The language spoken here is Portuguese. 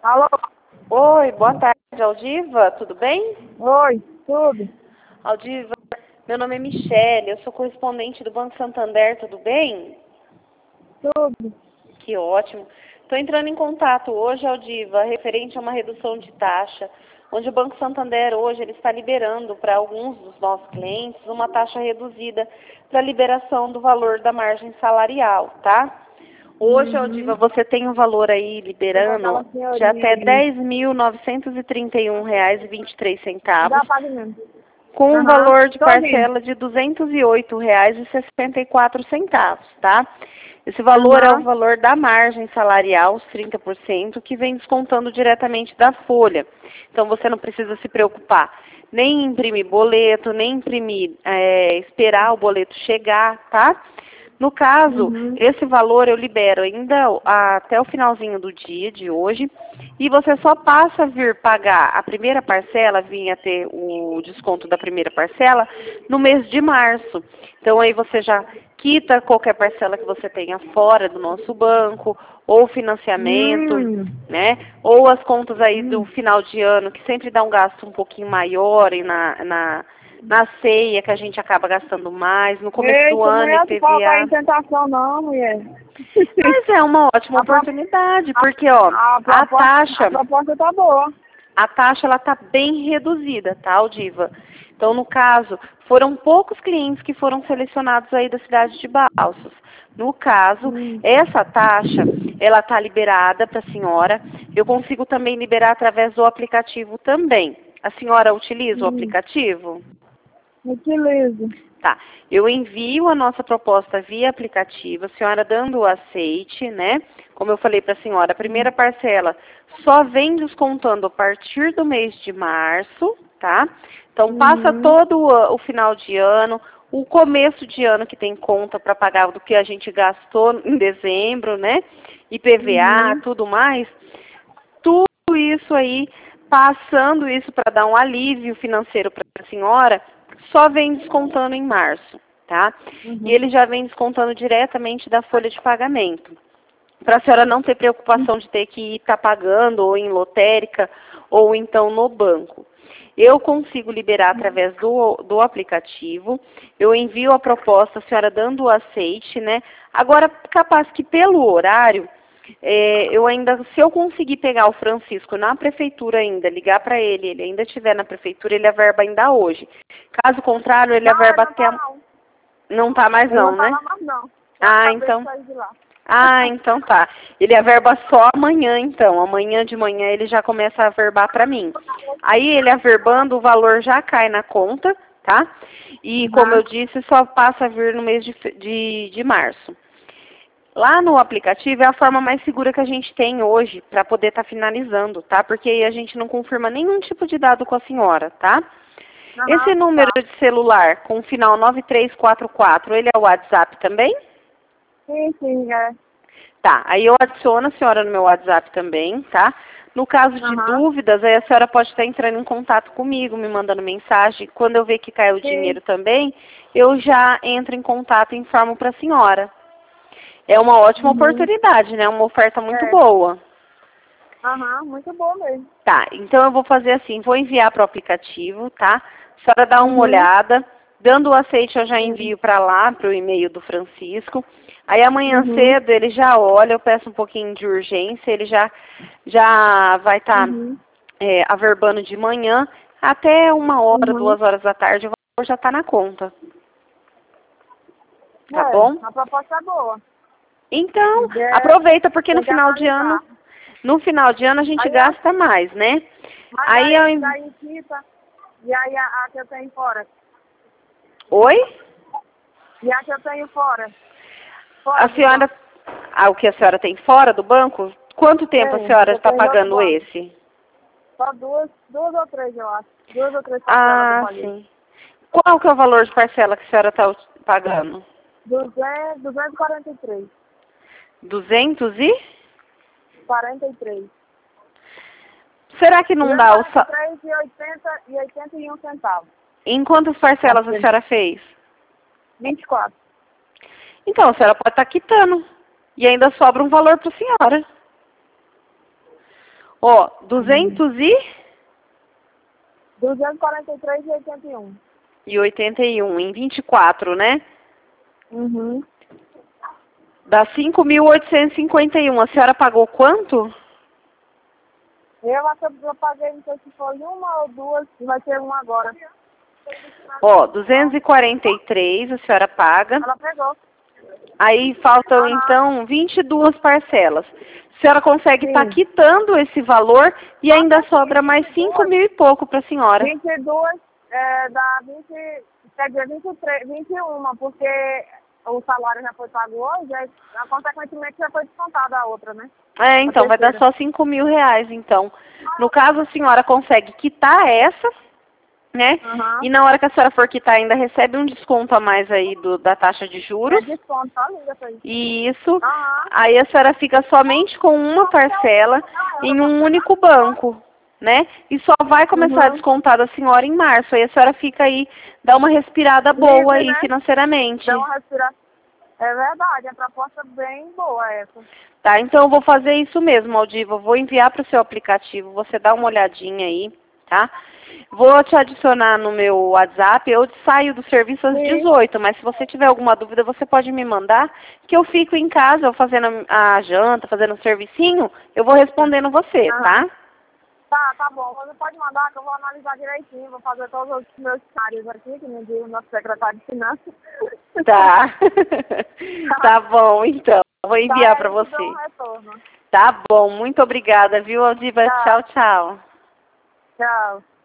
Alô? Oi, boa tarde, Aldiva, tudo bem? Oi, tudo? Aldiva, meu nome é Michele, eu sou correspondente do Banco Santander, tudo bem? Tudo. Que ótimo. Estou entrando em contato hoje, Aldiva, referente a uma redução de taxa, onde o Banco Santander hoje ele está liberando para alguns dos nossos clientes uma taxa reduzida para liberação do valor da margem salarial, tá? Hoje, Aldiva, você tem um valor aí liberando Aquela de até senhorinha R$ ali. 10.931,23, Dá pagamento. com um Aham, valor de tô ouvindo. parcela de R$ 208,64, tá? Esse valor é o Aham. valor da margem salarial, os 30%, que vem descontando diretamente da folha. Então, você não precisa se preocupar nem em imprimir boleto, nem imprimir, esperar o boleto chegar, tá? No caso, Uhum. esse valor eu libero ainda até o finalzinho do dia de hoje e você só passa a vir pagar a primeira parcela, vir a ter o desconto da primeira parcela no mês de março. Então aí você já quita qualquer parcela que você tenha fora do nosso banco ou financiamento, Hum. né? Ou as contas aí do Hum. final de ano que sempre dá um gasto um pouquinho maior e na ceia, que a gente acaba gastando mais, no começo do Eita, não ano, é essa qualquer IPVA. tentação não, mulher. Mas é uma ótima A, pro... oportunidade, porque, ó, a proposta tá boa. a taxa ela tá bem reduzida, tá, Diva? Então, no caso, foram poucos clientes que foram selecionados aí da cidade de Balsas. No caso, Hum. essa taxa, ela tá liberada para a senhora. Eu consigo também liberar através do aplicativo também. A senhora utiliza o Hum. aplicativo? Utilizo. Tá, eu envio a nossa proposta via aplicativo, a senhora dando o aceite, né? Como eu falei para a senhora, a primeira parcela só vem descontando a partir do mês de março, tá? Então passa Uhum. todo o final de ano, o começo de ano que tem conta para pagar do que a gente gastou em dezembro, né? IPVA, Uhum. tudo mais. Tudo isso aí, passando isso para dar um alívio financeiro para a senhora, só vem descontando em março, tá? E Uhum. ele já vem descontando diretamente da folha de pagamento. Para a senhora não ter preocupação de ter que estar pagando ou em lotérica ou então no banco. Eu consigo liberar através do aplicativo, eu envio a proposta, a senhora dando o aceite, né? Agora, capaz que pelo horário, eu ainda, se eu conseguir pegar o Francisco na prefeitura ainda, ligar para ele, ele ainda estiver na prefeitura, ele averba ainda hoje. Caso contrário, ele Não, ele averba não até... tá não. Não tá mais Ele não não, tá né? lá mais não. Eu Ah, acabei de então... sair de lá. Então tá. Ele averba só amanhã, então. Amanhã de manhã ele já começa a averbar para mim. Aí ele averbando, o valor já cai na conta, tá? E como Aham. eu disse, só passa a vir no mês de março. Lá no aplicativo é a forma mais segura que a gente tem hoje para poder estar finalizando, tá? Porque aí a gente não confirma nenhum tipo de dado com a senhora, tá? Esse Aham, número tá. de celular com o final 9344, ele é o WhatsApp também? Sim, é. Tá, aí eu adiciono a senhora no meu WhatsApp também, tá? No caso de Aham. dúvidas, aí a senhora pode estar entrando em contato comigo, me mandando mensagem. Quando eu ver que caiu o Sim. dinheiro também, eu já entro em contato e informo para a senhora. É uma ótima Uhum. oportunidade, né? Uma oferta muito É. boa. Aham, muito bom mesmo. Tá, então eu vou fazer assim, vou enviar para o aplicativo, tá? A senhora dá uma Uhum. olhada. Dando o aceite, eu já Sim. envio para lá, para o e-mail do Francisco. Aí amanhã Uhum. cedo ele já olha, eu peço um pouquinho de urgência, ele já vai estar Uhum. averbando de manhã, até 1 hora, Uhum. 2 horas da tarde, o valor já está na conta, tá bom? É, a proposta é boa. Então, É, aproveita, porque tem que analisar. no final de ano a gente Aí eu, gasta mais, né? mas Aí, daí quita, e aí a que eu tenho fora. oi? E a que eu tenho fora. A Fora do senhora, banco. o que a senhora tem fora do banco? Quanto tempo a Tem, senhora eu está tenho outro pagando banco. esse? Só duas ou três, eu acho. 2 ou 3 parcelas que eu Ah, paguei. sim. Qual que é o valor de parcela que a senhora está pagando? 243. 200 e? 43. Será que não dá o... 243 e 81 centavos. Em quantas parcelas a senhora fez? 24. Então, a senhora pode estar quitando. E ainda sobra um valor para a senhora. Ó, 243,81. e 81 em 24, né? Uhum. Dá 5.851. A senhora pagou quanto? Eu acho que eu paguei, não sei se foi uma ou duas, vai ser uma agora. Ó, 243 a senhora paga. Ela pegou. Aí faltam, então, 22 parcelas. A senhora consegue estar Sim. quitando esse valor e ainda sobra mais 5.000 e pouco para a senhora. 22, dá 20, quer dizer, 23, 21, porque o salário já foi pago hoje, aí, consequentemente já foi descontada a outra, né? É, então, vai dar só 5.000 reais, então. No caso, a senhora consegue quitar essa, né? Uhum. E na hora que a senhora for quitar, ainda recebe um desconto a mais aí da taxa de juros. É desconto, tá linda essa aí. E isso, Uhum. aí a senhora fica somente com uma parcela em um único banco, né? E só vai começar a descontar da senhora em março. Aí a senhora fica aí, dá uma respirada boa Livre, aí né? financeiramente. Dá uma respiração. É verdade, a proposta é bem boa essa. Tá, então eu vou fazer isso mesmo, Aldiva. Eu vou enviar para o seu aplicativo, você dá uma olhadinha aí, tá? Vou te adicionar no meu WhatsApp, eu saio do serviço às 18, mas se você tiver alguma dúvida, você pode me mandar, que eu fico em casa, eu fazendo a janta, fazendo um servicinho, eu vou respondendo você, tá? Tá bom. Você pode mandar que eu vou analisar direitinho, vou fazer todos os meus cenários aqui, que me diz o nosso secretário de finanças. Tá. Tá bom, então. Vou enviar Tá, para aí eu te você. dou um retorno. Tá bom, muito obrigada, viu, Aldiva? Tá. Tchau, tchau. Tchau.